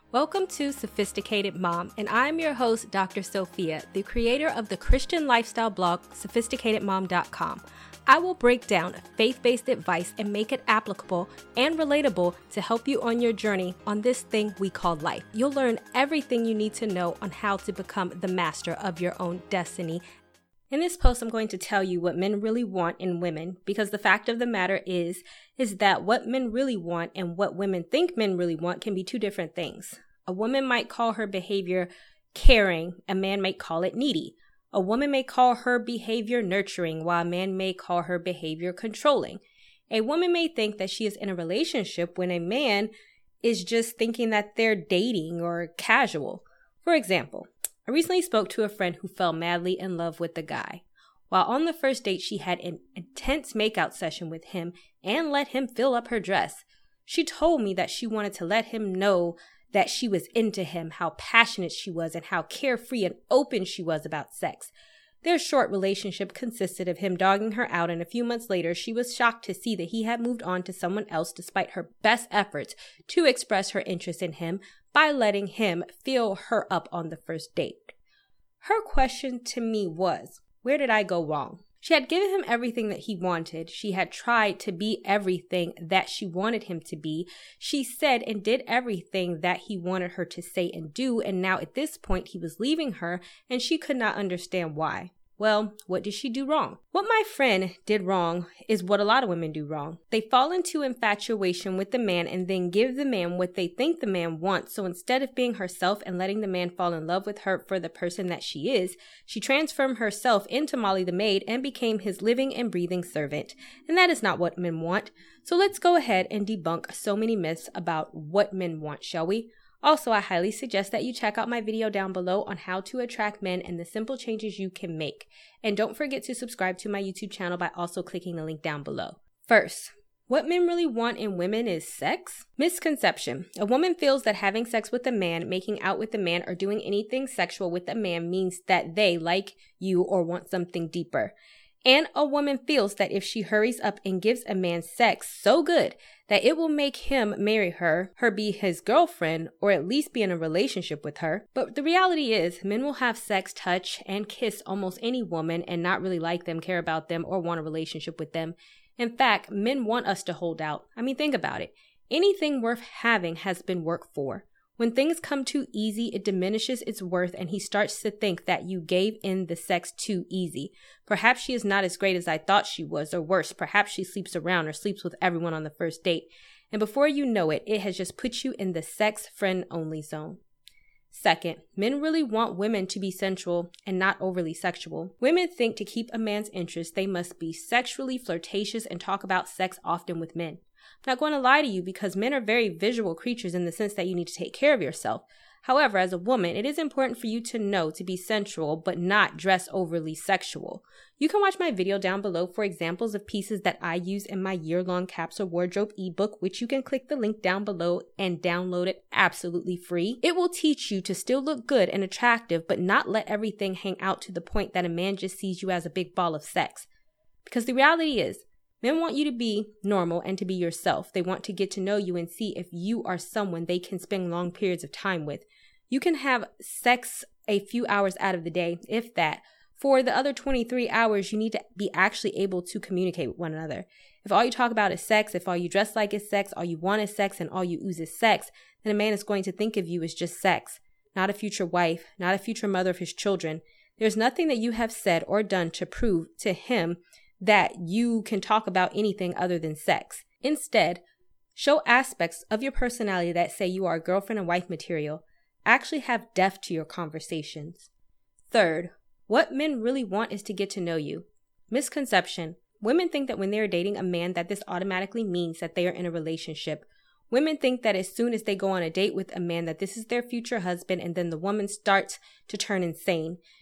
Welcome to Sophisticated Mom, and I'm your host, Dr. Sophia, the creator of the Christian lifestyle blog, sophisticatedmom.com. I will break down faith-based advice and make it applicable and relatable to help you on your journey on this thing we call life. You'll learn everything you need to know on how to become the master of your own destiny. In this post, I'm going to tell you what men really want in women, because the fact of the matter is that what men really want and what women think men really want can be two different things. A woman might call her behavior caring, a man may call it needy. A woman may call her behavior nurturing, while a man may call her behavior controlling. A woman may think that she is in a relationship when a man is just thinking that they're dating or casual. For example, I recently spoke to a friend who fell madly in love with a guy. While on the first date, she had an intense makeout session with him and let him fill up her dress. She told me that she wanted to let him know that she was into him, how passionate she was, and how carefree and open she was about sex. Their short relationship consisted of him dogging her out, and a few months later, she was shocked to see that he had moved on to someone else despite her best efforts to express her interest in him by letting him fill her up on the first date. Her question to me was, where did I go wrong? She had given him everything that he wanted. She had tried to be everything that she wanted him to be. She said and did everything that he wanted her to say and do, and now at this point he was leaving her and she could not understand why. Well, what did she do wrong? What my friend did wrong is what a lot of women do wrong. They fall into infatuation with the man and then give the man what they think the man wants. So instead of being herself and letting the man fall in love with her for the person that she is, she transformed herself into Molly the maid and became his living and breathing servant. And that is not what men want. So let's go ahead and debunk so many myths about what men want, shall we? Also, I highly suggest that you check out my video down below on how to attract men and the simple changes you can make. And don't forget to subscribe to my YouTube channel by also clicking the link down below. First, what men really want in women is sex? Misconception. A woman feels that having sex with a man, making out with a man, or doing anything sexual with a man means that they like you or want something deeper. And a woman feels that if she hurries up and gives a man sex so good that it will make him marry her be his girlfriend, or at least be in a relationship with her. But the reality is, men will have sex, touch, and kiss almost any woman and not really like them, care about them, or want a relationship with them. In fact, men want us to hold out. I mean, think about it. Anything worth having has been worked for. When things come too easy, it diminishes its worth, and he starts to think that you gave in the sex too easy. Perhaps she is not as great as I thought she was, or worse, perhaps she sleeps around or sleeps with everyone on the first date. And before you know it, it has just put you in the sex friend only zone. Second, men really want women to be sensual and not overly sexual. Women think to keep a man's interest, they must be sexually flirtatious and talk about sex often with men. I'm not going to lie to you, because men are very visual creatures in the sense that you need to take care of yourself. However, as a woman, it is important for you to know to be sensual but not dress overly sexual. You can watch my video down below for examples of pieces that I use in my year-long capsule wardrobe ebook, which you can click the link down below and download it absolutely free. It will teach you to still look good and attractive but not let everything hang out to the point that a man just sees you as a big ball of sex. Because the reality is, men want you to be normal and to be yourself. They want to get to know you and see if you are someone they can spend long periods of time with. You can have sex a few hours out of the day, if that. For the other 23 hours, you need to be actually able to communicate with one another. If all you talk about is sex, if all you dress like is sex, all you want is sex, and all you ooze is sex, then a man is going to think of you as just sex, not a future wife, not a future mother of his children. There's nothing that you have said or done to prove to him that you can talk about anything other than sex. Instead, show aspects of your personality that say you are girlfriend and wife material. Actually have depth to your conversations. Third, what men really want is to get to know you. Misconception. Women think that when they are dating a man that this automatically means that they are in a relationship. Women think that as soon as they go on a date with a man that this is their future husband, and then the woman starts to turn insane.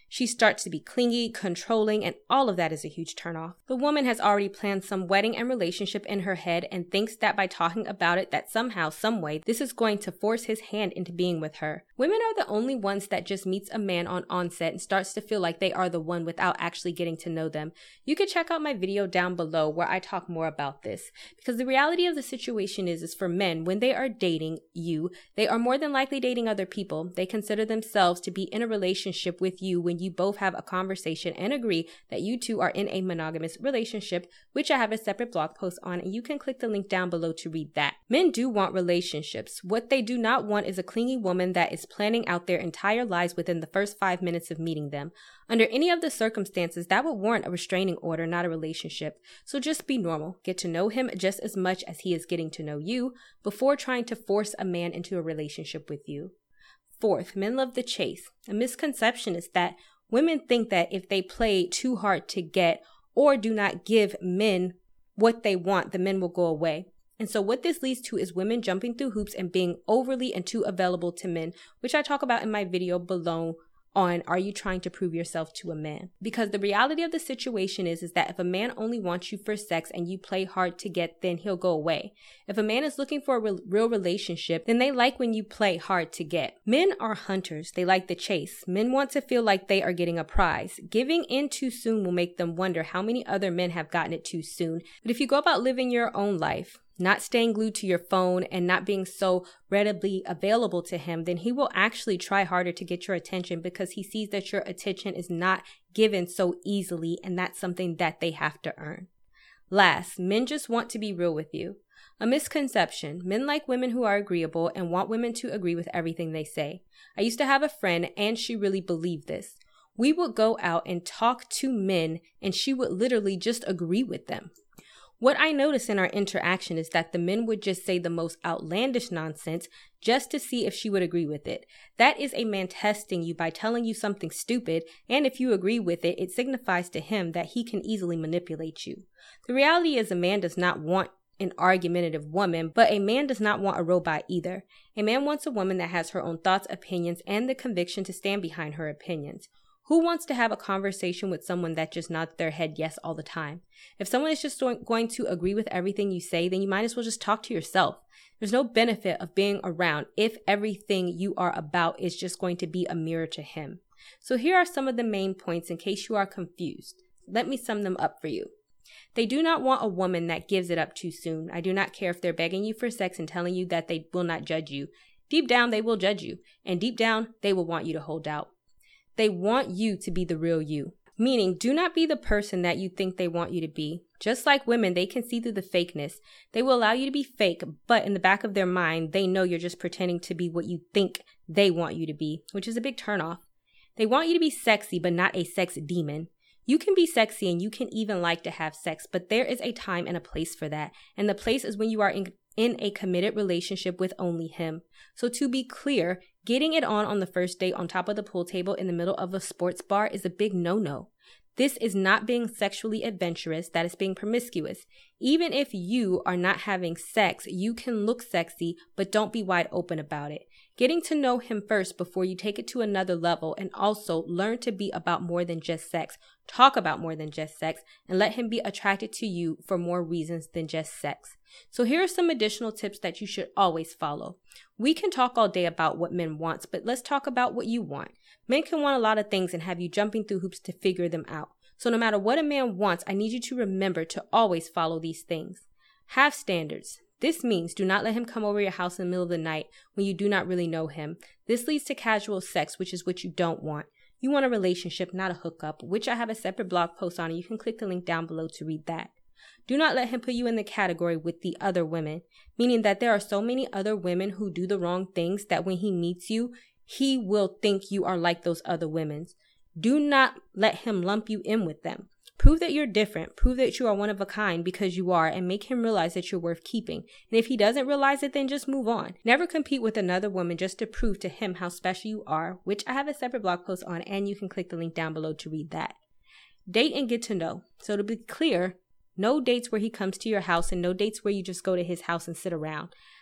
She starts to be clingy, controlling, and all of that is a huge turnoff. The woman has already planned some wedding and relationship in her head and thinks that by talking about it that somehow, some way, this is going to force his hand into being with her. Women are the only ones that just meets a man on onset and starts to feel like they are the one without actually getting to know them. You can check out my video down below where I talk more about this, because the reality of the situation is for men, when they are dating you, they are more than likely dating other people. They consider themselves to be in a relationship with you when you both have a conversation and agree that you two are in a monogamous relationship, which I have a separate blog post on, and you can click the link down below to read that. Men do want relationships. What they do not want is a clingy woman that is planning out their entire lives within the first 5 minutes of meeting them. Under any of the circumstances, that would warrant a restraining order, not a relationship. So just be normal. Get to know him just as much as he is getting to know you before trying to force a man into a relationship with you. Fourth, men love the chase. A misconception is that women think that if they play too hard to get or do not give men what they want, the men will go away. And so what this leads to is women jumping through hoops and being overly and too available to men, which I talk about in my video below on Are You Trying to Prove Yourself to a Man? Because the reality of the situation is that if a man only wants you for sex and you play hard to get, then he'll go away. If a man is looking for a real relationship, then they like when you play hard to get. Men are hunters. They like the chase. Men want to feel like they are getting a prize. Giving in too soon will make them wonder how many other men have gotten it too soon. But if you go about living your own life, not staying glued to your phone and not being so readily available to him, then he will actually try harder to get your attention because he sees that your attention is not given so easily, and that's something that they have to earn. Last, men just want to be real with you. A misconception. Men like women who are agreeable and want women to agree with everything they say. I used to have a friend and she really believed this. We would go out and talk to men and she would literally just agree with them. What I noticed in our interaction is that the men would just say the most outlandish nonsense just to see if she would agree with it. That is a man testing you by telling you something stupid, and if you agree with it, it signifies to him that he can easily manipulate you. The reality is a man does not want an argumentative woman, but a man does not want a robot either. A man wants a woman that has her own thoughts, opinions, and the conviction to stand behind her opinions. Who wants to have a conversation with someone that just nods their head yes all the time? If someone is just going to agree with everything you say, then you might as well just talk to yourself. There's no benefit of being around if everything you are about is just going to be a mirror to him. So here are some of the main points in case you are confused. Let me sum them up for you. They do not want a woman that gives it up too soon. I do not care if they're begging you for sex and telling you that they will not judge you. Deep down, they will judge you. And deep down, they will want you to hold out. They want you to be the real you, meaning do not be the person that you think they want you to be. Just like women, they can see through the fakeness. They will allow you to be fake, but in the back of their mind, they know you're just pretending to be what you think they want you to be, which is a big turnoff. They want you to be sexy, but not a sex demon. You can be sexy and you can even like to have sex, but there is a time and a place for that. And the place is when you are in a committed relationship with only him. So to be clear, getting it on the first date on top of the pool table in the middle of a sports bar is a big no-no. This is not being sexually adventurous, that is being promiscuous. Even if you are not having sex, you can look sexy, but don't be wide open about it. Getting to know him first before you take it to another level, and also learn to be about more than just sex. Talk about more than just sex, and let him be attracted to you for more reasons than just sex. So here are some additional tips that you should always follow. We can talk all day about what men want, but let's talk about what you want. Men can want a lot of things and have you jumping through hoops to figure them out. So no matter what a man wants, I need you to remember to always follow these things. Have standards. This means do not let him come over your house in the middle of the night when you do not really know him. This leads to casual sex, which is what you don't want. You want a relationship, not a hookup, which I have a separate blog post on, and you can click the link down below to read that. Do not let him put you in the category with the other women, meaning that there are so many other women who do the wrong things that when he meets you, he will think you are like those other women. Do not let him lump you in with them. Prove that you're different. Prove that you are one of a kind because you are, and make him realize that you're worth keeping. And if he doesn't realize it, then just move on. Never compete with another woman just to prove to him how special you are, which I have a separate blog post on, and you can click the link down below to read that. Date and get to know. So to be clear, no dates where he comes to your house and no dates where you just go to his house and sit around.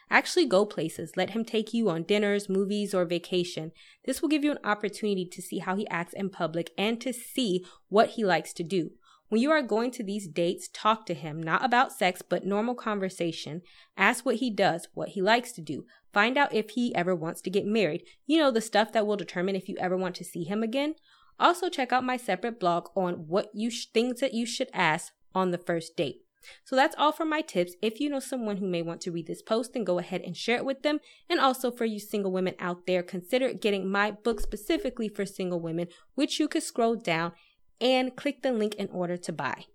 Actually go places. Let him take you on dinners, movies, or vacation. This will give you an opportunity to see how he acts in public and to see what he likes to do. When you are going to these dates, talk to him, not about sex, but normal conversation. Ask what he does, what he likes to do. Find out if he ever wants to get married. You know, the stuff that will determine if you ever want to see him again. Also, check out my separate blog on things that you should ask on the first date. So that's all for my tips. If you know someone who may want to read this post, then go ahead and share it with them. And also for you single women out there, consider getting my book specifically for single women, which you could scroll down and click the link in order to buy.